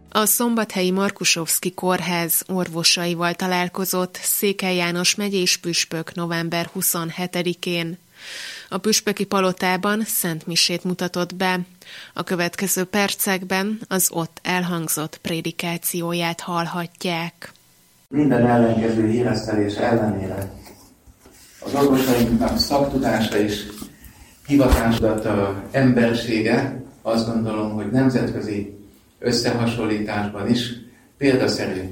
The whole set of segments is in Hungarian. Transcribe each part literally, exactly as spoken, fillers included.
A szombathelyi Markusovszki kórház orvosaival találkozott Székely János megyés püspök november huszonhetedikén. A püspöki palotában szentmisét mutatott be. A következő percekben az ott elhangzott prédikációját hallhatják. Minden ellenkező híresztelés ellenére az orvosainknak szaktudása és hivatásodata, embersége, azt gondolom, hogy nemzetközi összehasonlításban is példaszerű.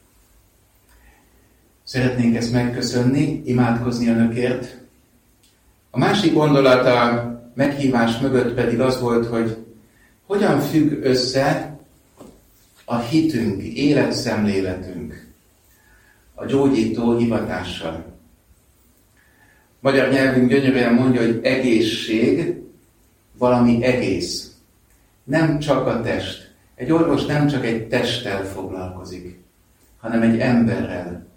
Szeretnénk ezt megköszönni, imádkozni önökért. A másik gondolat a meghívás mögött pedig az volt, hogy hogyan függ össze a hitünk, életszemléletünk a gyógyító hivatással. Magyar nyelvünk gyönyörűen mondja, hogy egészség valami egész. Nem csak a test. Egy orvos nem csak egy testtel foglalkozik, hanem egy emberrel.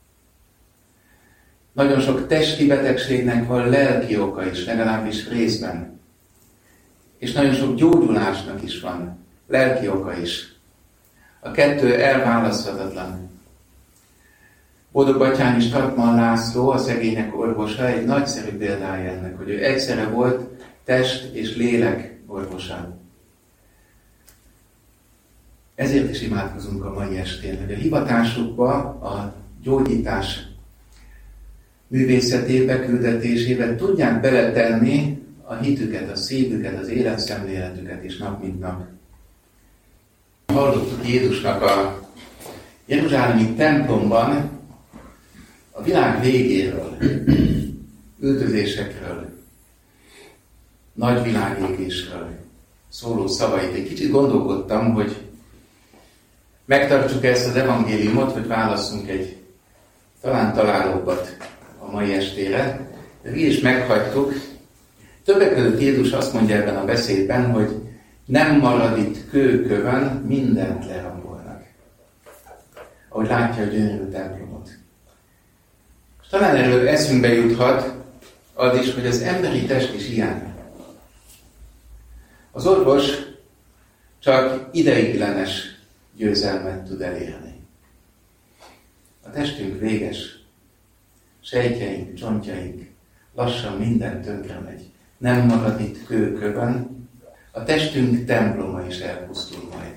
Nagyon sok testi betegségnek van lelki oka is, legalábbis részben. És nagyon sok gyógyulásnak is van lelki oka is. A kettő elválaszthatatlan. Boldog Batthyány és Tatman László, a szegények orvosa, egy nagyszerű példája ennek, hogy ő egyszerre volt test és lélek orvosa. Ezért is imádkozunk a mai estén, hogy a hivatásukba, a gyógyítás művészetébe, küldetésébe tudják beletenni a hitüket, a szívüket, az életszemléletüket is nap mint nap. Hallottuk Jézusnak a jeruzsálemi templomban a világ végéről, üldözésekről, nagy világégésről szóló szavait. Egy kicsit gondolkodtam, hogy megtartsuk ezt az evangéliumot, hogy válasszunk egy talán találóbbat a mai estére, de mi is meghagytuk. Többek között Jézus azt mondja ebben a beszédben, hogy nem marad itt kőkövön, mindent lerombolnak. Ahogy látja a gyönyörű templomot. És talán erről eszünkbe juthat az is, hogy az emberi test is ilyen. Az orvos csak ideiglenes győzelmet tud elérni. A testünk véges. Sejtjeink, csontjaink, lassan minden tönkre megy. Nem marad itt kőkövön, a testünk temploma is elpusztul majd.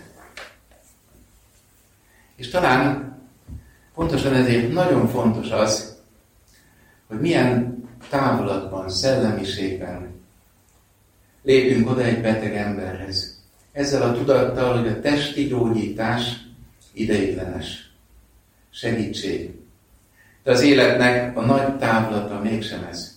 És talán pontosan ezért nagyon fontos az, hogy milyen távolatban, szellemiségben lépünk oda egy beteg emberhez. Ezzel a tudattal, hogy a testi gyógyítás ideiglenes segítség. De az életnek a nagy távlata mégsem ez.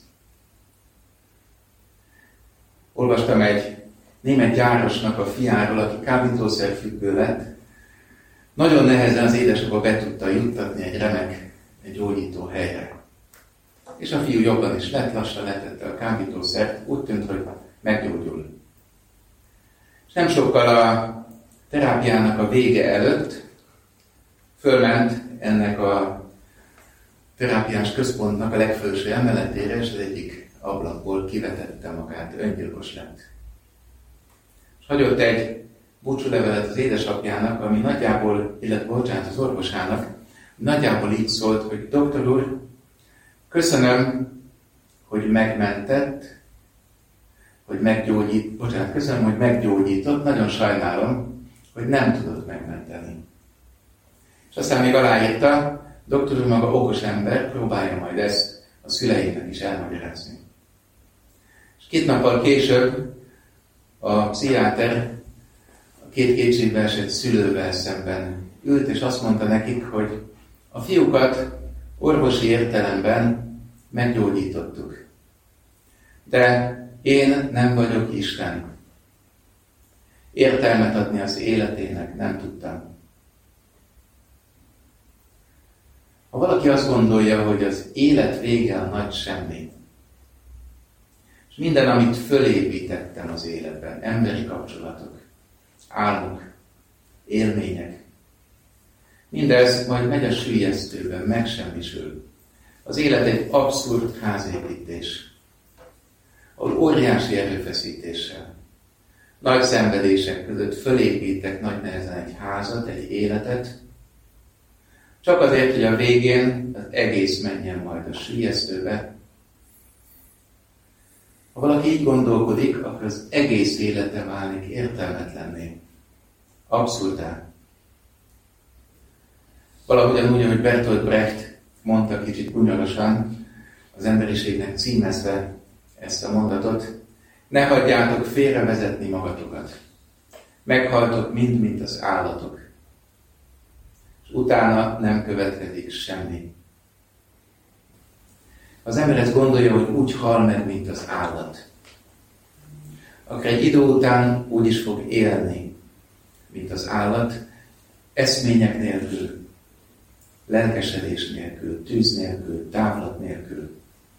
Olvastam egy német gyárosnak a fiáról, aki kábítószerfüggő lett. Nagyon nehezen az édesapa be tudta juttatni egy remek, egy gyógyító helyre. És a fiú jobban is lett, lassan letette a kábítószert, úgy tűnt, hogy meggyógyul. És nem sokkal a terápiának a vége előtt fölment ennek a terápiás központnak a legfelső emeletére, és az egyik ablakból kivetette magát, öngyilkos lett. És hagyott egy búcsúlevelet az édesapjának, ami nagyjából, illetve bocsánat, az orvosának, nagyjából így szólt, hogy doktor úr, köszönöm, hogy megmentett, hogy meggyógyít, bocsánat, köszönöm, hogy meggyógyított, nagyon sajnálom, hogy nem tudott megmenteni. És aztán még aláírta, doktor úr maga okos ember, próbálja majd ezt a szüleinek is elmagyarázni. És két nappal később a pszichiáter a két kétségbe esett szülővel szemben ült, és azt mondta nekik, hogy a fiúkat orvosi értelemben meggyógyítottuk. De én nem vagyok Isten. Értelmet adni az életének nem tudtam. Ha valaki azt gondolja, hogy az élet vége a nagy semmi, és minden, amit fölépítettem az életben, emberi kapcsolatok, álmok, élmények, mindez majd megy a süllyesztőben, megsemmisül. Az élet egy abszurd házépítés, ahol óriási erőfeszítéssel, nagy szenvedések között fölépítek nagy nehezen egy házat, egy életet, csak azért, hogy a végén az egész menjen majd a süllyesztőbe. Ha valaki így gondolkodik, akkor az egész élete válik értelmetlenné, abszurdá. Valahogyan úgy, ahogy Bertolt Brecht mondta kicsit gúnyolosan, az emberiségnek címezve ezt a mondatot: ne hagyjátok félrevezetni magatokat. Meghaltok mind, mint az állatok. És utána nem következik semmi. Az ember ezt gondolja, hogy úgy hal meg, mint az állat. Akkor egy idő után úgy is fog élni, mint az állat, eszmények nélkül, lelkesedés nélkül, tűz nélkül, távlat nélkül.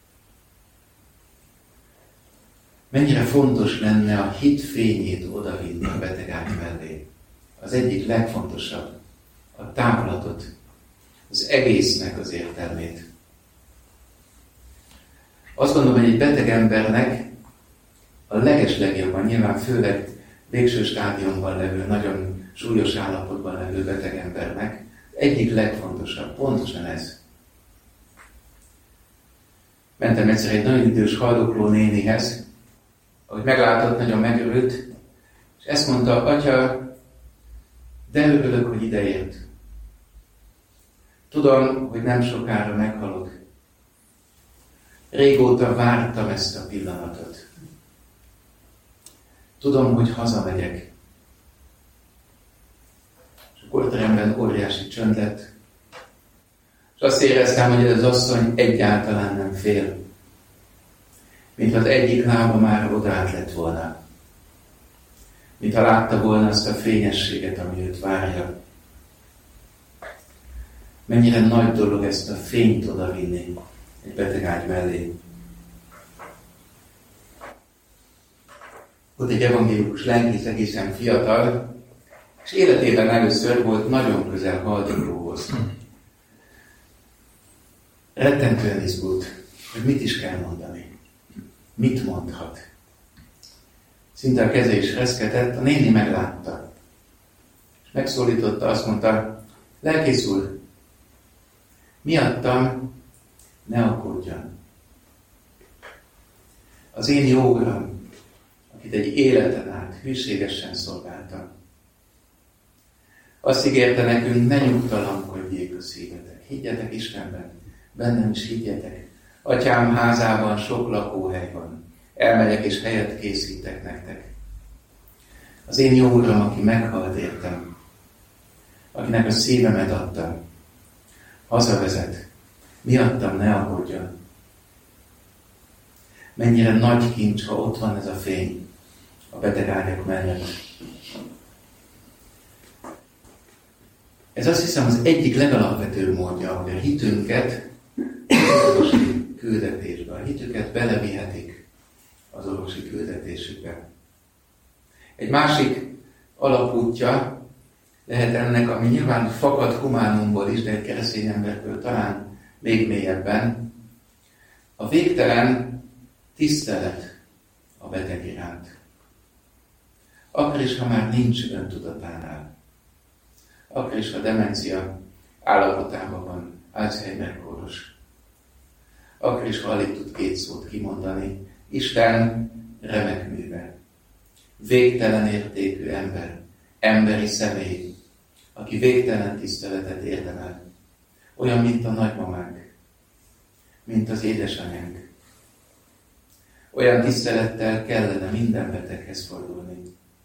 Mennyire fontos lenne a hit fényét odavinni a betegágy mellé. Az egyik legfontosabb, a távlatot, az egésznek az értelmét. Azt gondolom, hogy egy beteg embernek a legeslegjobban, nyilván főleg végső stádiumban levő, nagyon súlyos állapotban levő beteg embernek egyik legfontosabb, pontosan ez. Mentem egyszer egy nagyon idős haldokló nénihez, ahogy meglátott, nagyon megörült, és ezt mondta: Atya, de örülök, hogy ideért. Tudom, hogy nem sokára meghalok. Régóta vártam ezt a pillanatot. Tudom, hogy hazamegyek. És a korteremben óriási csönd lett, és azt éreztem, hogy ez az asszony egyáltalán nem fél. Mintha az egyik lába már odaállt lett volna. Mintha látta volna azt a fényességet, ami őt várja. Mennyire nagy dolog ezt a fényt odavinni egy betegágy mellé. Ott egy evangélikus lelkész, egészen fiatal, és életében először volt nagyon közel haldoklóhoz. Rettentően izgult, hogy mit is kell mondani. Mit mondhat? Szinte a keze is reszketett, a néni meglátta. És megszólította, azt mondta: lelkész úr, miattam ne aggódjon. Az én jó uram, akit egy életen át hűségesen szolgáltam, azt ígérte nekünk: ne nyugtalankodjék a szívetek. Higgyetek Istenben, bennem is higgyetek. Atyám házában sok lakóhely van. Elmegyek és helyet készítek nektek. Az én jó uram, aki meghalt értem, akinek a szívemet adtam, hazavezet. Miattam ne aggódjon. Mennyire nagy kincs, ha ott van ez a fény a betegágyak mellett. Ez azt hiszem az egyik legalapvetőbb módja, hogy a hitünket az orvosi küldetésbe, a hitüket belevihetik az orvosi küldetésükbe. Egy másik alapútja lehet ennek, ami nyilván fakad humánumból is, de egy keresztény emberből talán még mélyebben, a végtelen tisztelet a beteg iránt. Akkor is, ha már nincs öntudatánál. Akkor is, ha demencia állapotában van, Alzheimer-kóros. Akkor is, ha alig tud két szót kimondani, Isten remek műve. Végtelen értékű ember, emberi személy, aki végtelen tiszteletet érdemel. Olyan, mint a nagymamánk, mint az édesanyánk. Olyan tisztelettel kellene minden beteghez fordulni.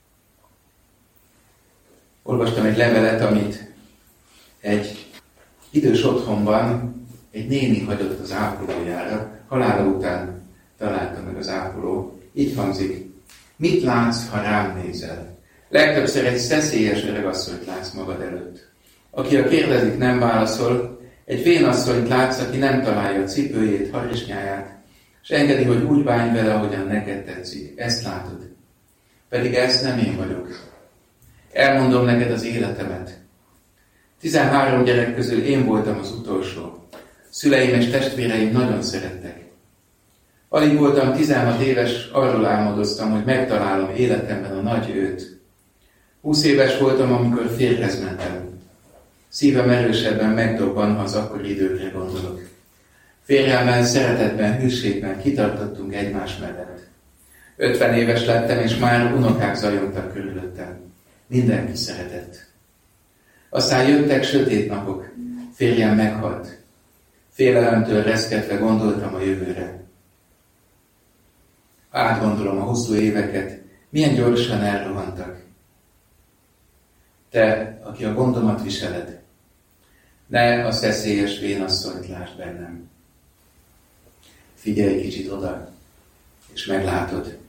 Olvastam egy levelet, amit egy idős otthonban egy néni hagyott az ápolójára, halála után találta meg az ápoló. Így hangzik: mit látsz, ha rám nézel? Legtöbbször egy szeszélyes öregasszonyt látsz magad előtt. Aki a kérdezik, nem válaszol, egy vénasszonyt látsz, aki nem találja a cipőjét, harisnyáját, és engedi, hogy úgy bánj vele, ahogyan neked tetszik. Ezt látod. Pedig ez nem én vagyok. Elmondom neked az életemet. Tizenhárom gyerek közül én voltam az utolsó. Szüleim és testvéreim nagyon szerettek. Alig voltam tizenhat éves, arról álmodoztam, hogy megtalálom életemben a nagy őt. Húsz éves voltam, amikor férjhez mentem. Szívem erősebben megdobban, ha az akkori időkre gondolok. Férjemmel szeretetben, hűségben kitartottunk egymás mellett. Ötven éves lettem, és már unokák zajongtak körülöttem. Mindenki szeretett. Aztán jöttek sötét napok. Férjem meghalt. Félelemtől reszketve gondoltam a jövőre. Átgondolom a hosszú éveket, milyen gyorsan elrohantak. Te, aki a gondomat viseled, ne a szeszélyes vénasszonyt lásd bennem. Figyelj kicsit oda, és meglátod.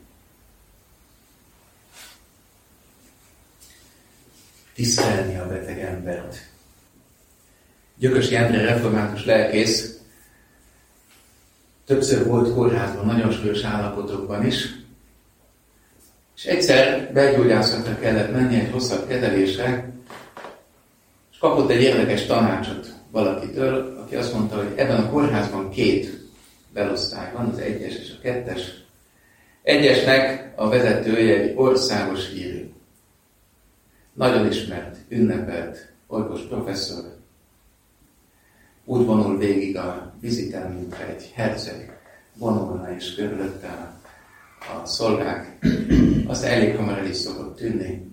Tisztelni a beteg embert. Gyökösi Endre református lelkész többször volt kórházban, nagyon súlyos állapotokban is, és egyszer belgyógyászatra kellett menni egy hosszabb kezelésre, és kapott egy érdekes tanácsot valakitől, aki azt mondta, hogy ebben a kórházban két belosztály van, az egyes és a kettes. Egyesnek a vezetője egy országos hírű, nagyon ismert, ünnepelt orvos professzor. Úgy vonul végig a viziten, mint egy herceg vonulna és körülötte a, a szolgák. Azt elég hamar el is szokott tűnni.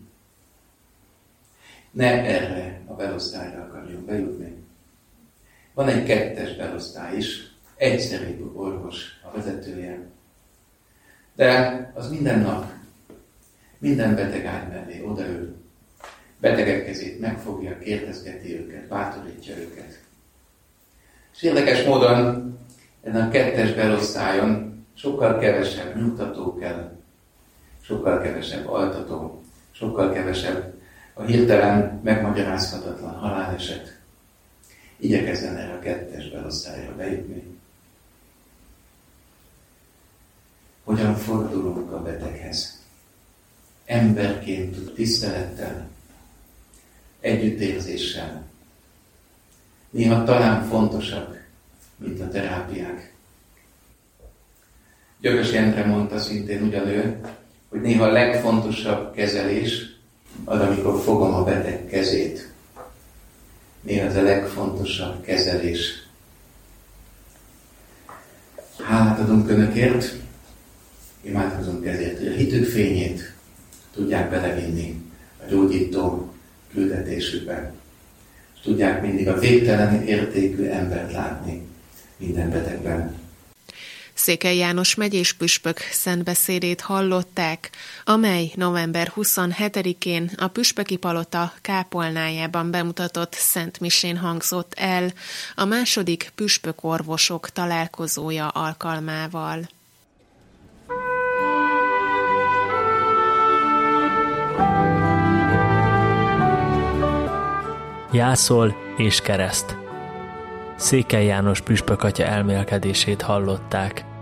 Ne erre a belosztályra akarjunk bejutni. Van egy kettes belosztály is, egyszerű orvos a vezetője. De az minden nap, minden beteg ágy mellé odaül, betegek kezét megfogja, kérdezgeti őket, bátorítja őket. És érdekes módon ezen a kettes belosztályon sokkal kevesebb nyugtató kell, sokkal kevesebb altató, sokkal kevesebb a hirtelen megmagyarázhatatlan haláleset. Igyekezzen erre a kettes belosztályra bejutni. Hogyan fordulunk a beteghez? Emberként, tisztelettel, együttérzéssel. Néha talán fontosabb, mint a terápiák. Gyökösi Endre mondta szintén ugyanő, hogy néha a legfontosabb kezelés az, amikor fogom a beteg kezét. Néha az a legfontosabb kezelés. Hálát adunk Önökért, imádkozunk ezért, hogy a hitük fényét tudják belevinni a gyógyító küldetésükbe. És tudják mindig a végtelen értékű embert látni minden betegben. Székely János megyés püspök szentbeszédét hallották, amely november huszonhetedikén a Püspöki Palota kápolnájában bemutatott szentmisén hangzott el a második püspökorvosok találkozója alkalmával. Jászol és kereszt. Székely János püspök atya elmélkedését hallották.